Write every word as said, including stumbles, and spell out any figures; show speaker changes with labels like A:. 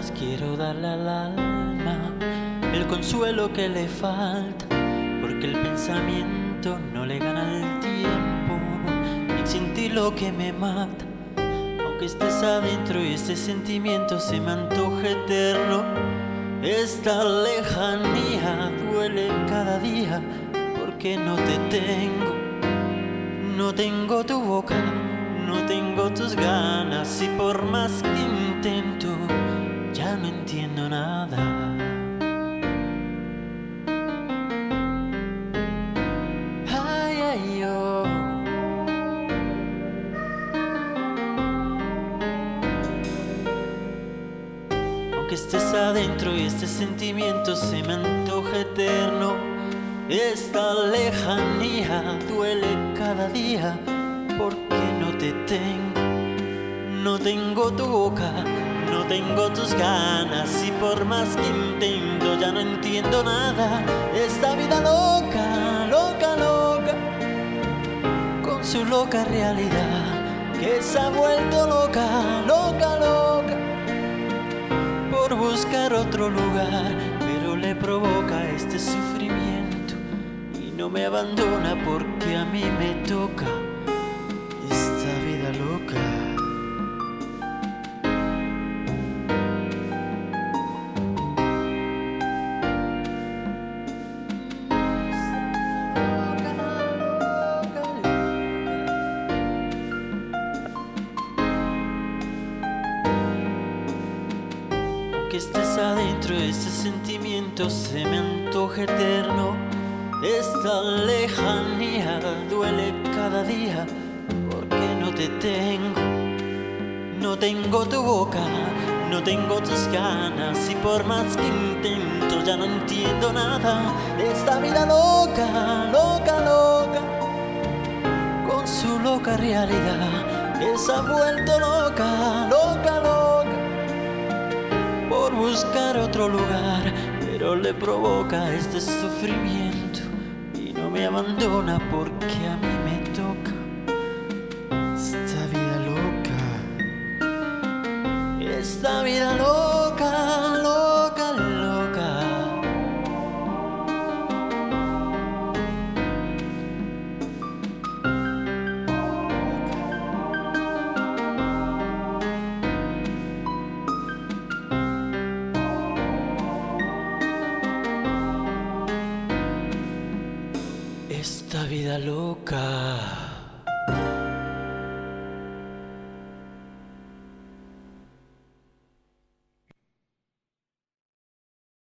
A: palabras quiero darle al alma el consuelo que le falta, porque el pensamiento no le gana el tiempo, y sin ti lo que me mata, aunque estés adentro y este sentimiento se me antoja eterno. Esta lejanía duele cada día, porque no te tengo, no tengo tu boca, no tengo tus ganas, y por más que intento ya no entiendo nada. Ay, ay, oh. Aunque estés adentro y este sentimiento se me antoja eterno, esta lejanía duele cada día, porque no te tengo, no tengo tu boca, no tengo tus ganas, y por más que intento ya no entiendo nada. Esta vida loca, loca, loca, con su loca realidad, que se ha vuelto loca, loca, loca, por buscar otro lugar, pero le provoca este sufrimiento y no me abandona porque a mí me toca esta vida loca. Que estés adentro, este sentimiento se me antoja eterno. Esta lejanía duele cada día, porque no te tengo, no tengo tu boca, no tengo tus ganas, y por más que intento ya no entiendo nada. Esta vida loca, loca, loca, con su loca realidad, que se ha vuelto loca, loca, loca, por buscar otro lugar, pero le provoca este sufrimiento y no me abandona porque a mí me toca esta vida loca, esta vida loca, loca, loca. Esta vida loca.